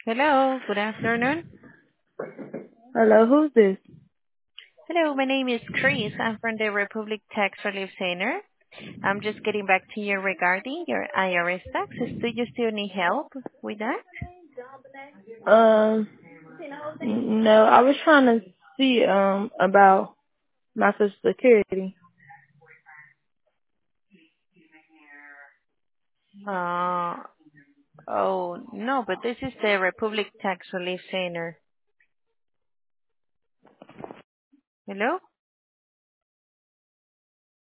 Hello, good afternoon. Hello, who's this? Hello, my name is Chris. I'm from the Republic Tax Relief Center. I'm just getting back to you regarding your IRS taxes. Do you still need help with that? Um, no, I was trying to see about my Social Security. Uh, oh, no, but this is the Republic Tax Relief Center. Hello?